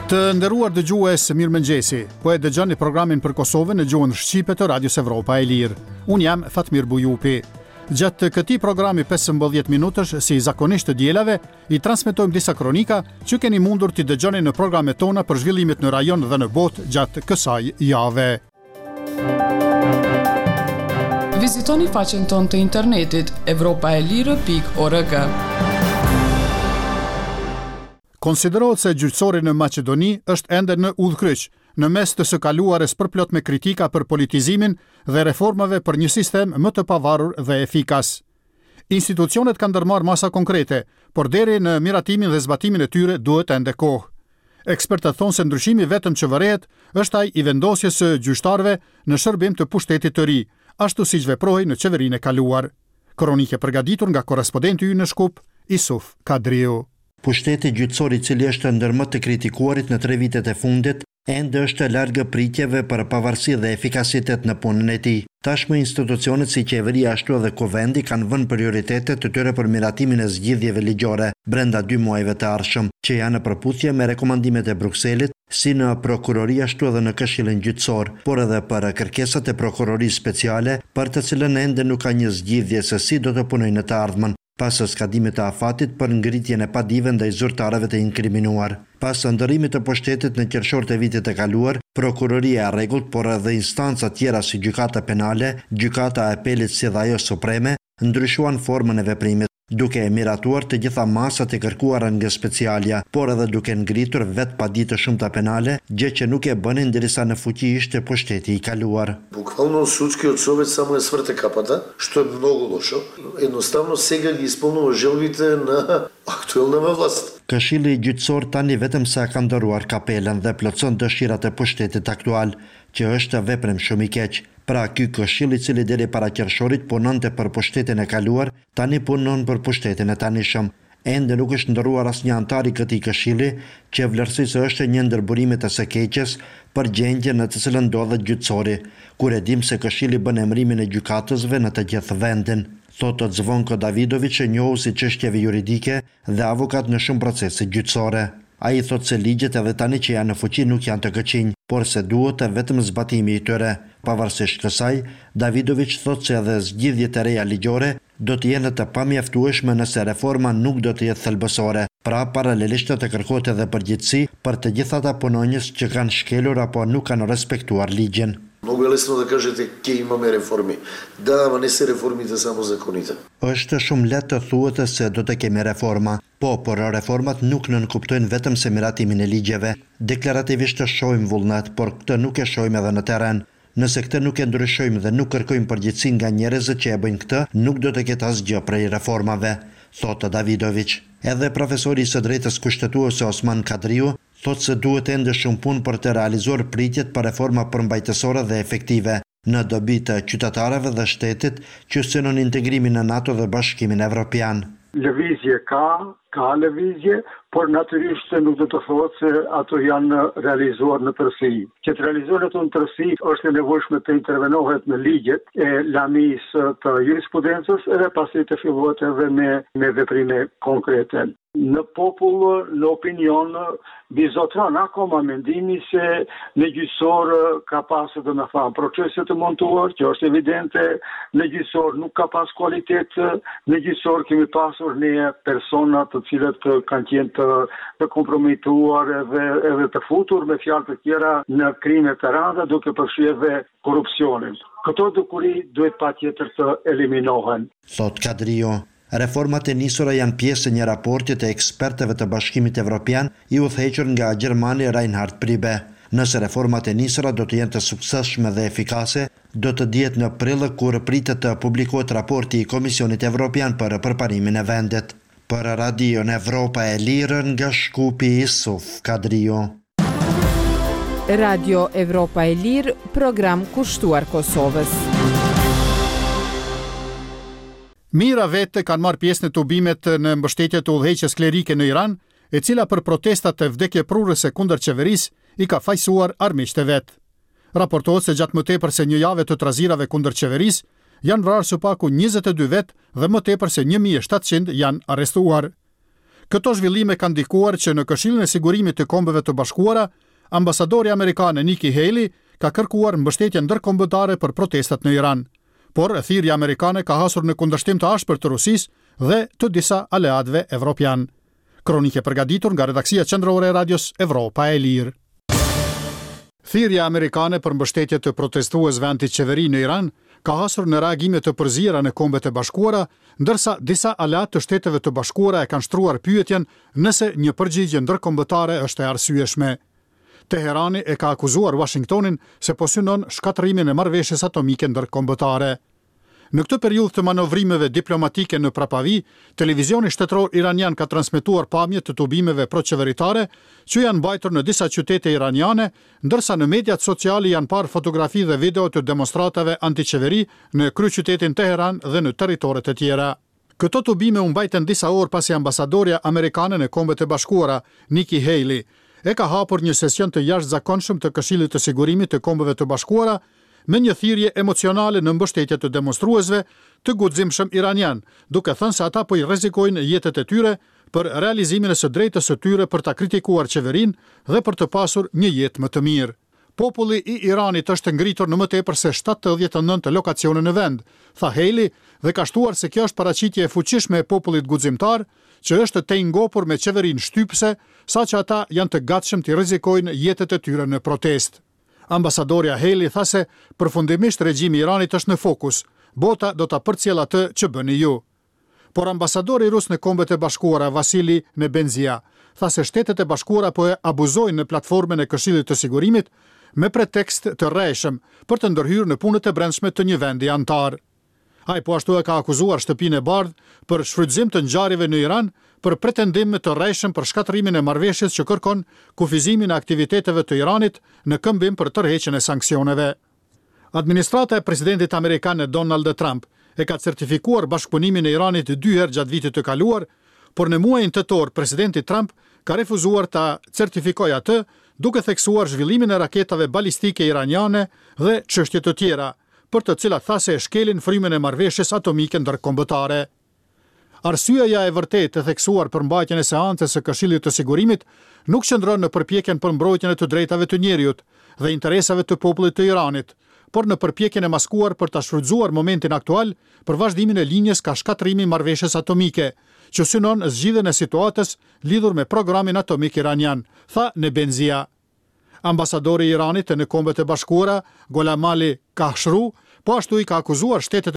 Të nderuar dëgjues, mirëmëngjesi. Po e dëgjoni programin për Kosovën në gjuhën shqipe të Radios Evropa e Lirë. Unë jam Fatmir Bujupi. Gjatë këtij programi 15 minutësh, si zakonisht të dielave, I transmetojmë disa kronika që keni mundur t'i dëgjoni në programet tona për zhvillimet në rajon dhe në botë gjatë kësaj jave. Vizitoni faqen tonë të internetit europaelire.org. Konsiderohet se gjyqësori në Maqedoni është ende në udhkryq, në mes të së kaluares përplot me kritika për politizimin dhe reformave për një sistem më të pavarur dhe efikas. Institucionet kanë ndërmarrë masa konkrete, por deri në miratimin dhe zbatimin e tyre duhet ende kohë. Ekspertët thonë se ndryshimi vetëm që vërehet është ai I vendosjes së gjyqtarëve në shërbim të pushtetit të ri, ashtu siç veprohej në qeverinë e kaluar. Kronike përgatitur nga korrespondenti ynë në Shkup, Isuf Kadriu. Pushteti gjyqësor I cili është ndër më të kritikuarit në 3 vitet e fundit, ende është larg pritjeve për pavarësi dhe efikasitet në punën e tij. Tashmë institucionet si qeveria ashtu edhe kuvendi kanë vënë prioritete të tyre për miratimin e zgjidhjeve ligjore brenda 2 muajve të ardhshëm, që janë në përputhje me rekomandimet e Brukselit, si në prokurori ashtu edhe në Këshillin gjyqësor, por edhe për kërkesat e prokurorisë speciale, për të cilën ende nuk ka një zgjidhje se si do të punojnë në të ardhmen, pas skadimit të afatit për ngritjen e padive ndaj zyrtarëve të inkriminuar. Pas ndërrimit të pushtetit në qershor të vitit të kaluar, prokuroria e rregullt, por edhe instanca tjera si gjykata penale, gjykata e apelit si dhe ajo supreme, ndryshuan formën e veprimit, duke e miratuar të gjitha masat e kërkuara nga specialja, por edhe duke ngritur vetë padi të shumta penale, gjë që nuk e bënin derisa në fuqi ishte pushteti I kaluar. Буквално случки от Совет само я свърте капата, što je много лошо. Едноставно сега ги изпълнува желбите на актуалната власт. Këshilli gjyqësor tani vetëm sa ka ndëruar kapelen dhe plotson dëshirat e pushtetit aktual, që është veprim shumë I keq. Pra ky këshill I cili deri para qershorit punonte për pushtetin e kaluar, tani punon për pushtetin e tanishëm. Ende nuk është ndëruar asnjë antar I këtij këshilli, që vlerësisë është një ndër burimet e së keqes për gjendjen në të cilën ndodhet gjyqësori, kur e dim se këshilli bën emërimin e gjykatësve në të gjithë vendin. Thotë Zvonko Davidović, njohur si çështjeve juridike dhe avokat në shumë procese gjyqësore. Ai thotë se ligjet edhe tani që janë në fuqi nuk janë të këqinj, por se duhet vetëm zbatimi I tyre. Pavarësisht kësaj, Davidović thotë se edhe zgjidhjet e reja ligjore do të jenë të pamjaftueshme nëse reforma nuk do të jetë thelbësore. Pra paralelisht të kërkohet edhe përgjegjësi për të gjithë ata punonjës që kanë shkelur apo nuk kanë respektuar ligjin. Много е лесно да кажете ке имаме реформи. Да, ама не се реформите само законите. Është shumë lehtë të thuhet se do të kemi reforma. Po, por reformat nuk nënkuptojnë vetëm se miratimin e ligjeve. Deklarativisht shohim vullnet, por këtë nuk e shohim edhe në terren. Nëse këtë nuk e ndryshojmë dhe nuk kërkojmë përgjegjësi nga njerëzit që e bëjnë këtë, nuk do të ketë asgjë prej reformave, thotë Davidović. Edhe profesori I së drejtës kushtetuese Osman Kadriu thotë se duhet ende shumë punë për të realizuar pritjet për reforma përmbajtësore dhe efektive, në dobi të qytetarëve dhe shtetit që synon integrimin në NATO dhe Bashkimin Evropian. Lëvizje ka lëvizje, por natyrisht nuk do të thotë se ato janë realizuar në tërësi. Që të realizohen ato në tërësi është e nevojshme të intervenohet në ligjet e lanisë të jurisprudencës edhe pasi të fillohet edhe me veprime konkrete. Në popull, në opinion, bizotron akoma mendimi se në gjyqësor ka pasur do të them procese të montuar, që është evidente, në gjyqësor nuk ka pas kualitet, në gjyqësor kemi pasur ne persona të cilët kanë qenë të kompromituar edhe të futur me fjalë të tjera në krime të rënda duke përfshirë korrupsionin. Këto dukuri duhet patjetër të eliminohen. Thot Kadriu. Reformat e nisura janë pjesë e një raporti të ekspertëve të Bashkimit Evropian I udhëhequr nga Gjermani Reinhard Priebe. Nëse reformat e nisura do të jenë të suksesshme dhe efikase, do të dihet në prill kur pritet të publikohet raporti I Komisionit Evropian për përparimin e vendit. Për Radion Evropa e Lirë nga Shkupi Isuf Kadriu. Radio Evropa e Lirë, program kushtuar Kosovës. Mira vete kanë marrë pjesë në tubimet në mbështetje të udhëheqjes klerike në Iran, e cila për protestat të vdekjeprurëse kundër qeverisë I ka fajsuar armiqtë e vet. Raportohet se gjatë më tepër se një jave të trazirave kundër qeverisë, janë vrarë së paku 22 vet dhe më tepër se 1700 janë arrestuar. Këto zhvillime kanë ndikuar që në Këshillin e Sigurimit të Kombeve të Bashkuara, ambasadori amerikane Nikki Haley ka kërkuar mbështetje ndërkombëtare për protestat në Iran, por thirrja amerikane ka hasur në kundërshtim të ashpër të Rusisë dhe të disa aleatëve evropian. Kronike përgatitur nga redaksia qendrore e Radios Evropa e Lirë. Thirrja amerikane për mbështetje të protestuesve antiqeveri në Iran ka hasur në reagime të përzira në Kombet e Bashkuara, ndërsa disa aleat të Shteteve të Bashkuara e kanë shtruar pyetjen nëse një përgjigje ndërkombëtare është e arsyeshme. Teherani e ka akuzuar Washingtonin se po synon shkatërimin e marrëveshjes atomike ndërkombëtare. Në këtë periudhë të manovrimeve diplomatike në prapavi, televizioni shtetëror iranian ka transmetuar pamje të tubimeve proqeveritare që janë mbajtur në disa qytete iraniane, ndërsa në mediat sociale janë parë fotografi dhe video të demonstratave antiqeveri në kryeqytetin Teheran dhe në territoret e tjera. Këto tubime u mbajtën disa orë pasi ambasadorja amerikane në Kombet e Bashkuara, Nikki Haley, e ka hapur një sesion të jashtëzakonshëm të Këshillit të Sigurimit të Kombeve të Bashkuara me një thirrje emocionale në mbështetje të demonstruesve të guximshëm iranian, duke thënë se ata po I rrezikojnë jetët e tyre për realizimin e së drejtës së tyre për ta kritikuar qeverinë dhe për të pasur një jetë më të mirë. Populli I Iranit është ngritur në më tepër se 79 lokacione në vend, tha Haley, dhe ka shtuar se kjo është paraqitje e fuqishme e popullit guximtar, që është të ngopur me qeverinë shtypse, saqë ata janë të gatshëm të rrezikojnë jetët e tyre në protestë. Ambasadorja Haley tha se përfundimisht regjimi I Iranit është në fokus, bota do ta përcjellë atë që bëni ju. Por ambasadori rus në Kombet e Bashkuara Vasili Nebenzia tha se Shtetet e Bashkuara po e abuzojnë në platformën e Këshillit të Sigurimit me pretekst të rrejshëm për të ndërhyrë në punët e brendshme të një vendi antar. Ai po ashtu e ka akuzuar Shtëpinë e Bardhë për shfrytëzim të ngjarjeve në Iran për pretendim të rrejshëm për shkatërimin e marrëveshjes që kërkon kufizimin e aktiviteteve të Iranit në këmbim për tërheqjen e sanksioneve. Administrata e presidentit amerikan Donald Trump e ka certifikuar bashkëpunimin e Iranit 2 herë gjatë vitit të kaluar, por në muajin tetor presidenti Trump ka refuzuar ta certifikojë atë, duke theksuar zhvillimin e raketave balistike iraniane dhe çështje të tjera, për të cilat tha se e shkelin frymën e marrëveshjes atomike ndërkombëtare. Arsyeja e vërtetë e theksuar për mbajtjen e seancës së Këshillit të Sigurimit nuk qëndron në përpjekjen për mbrojtjen e të drejtave të njerëzit dhe interesave të popullit të Iranit, por në përpjekjen e maskuar për ta shfrytzuar momentin aktual për vazhdimin e linjës ka shkatërimi marrëveshjes atomike, që synon zgjidhjen e situatës lidhur me programin atomik iranian, tha Nebenzia. Ambasadori I Iranit në Kombet e Bashkuara, Gholam Ali Khashoggi, po ashtu I ka akuzuar Shtetet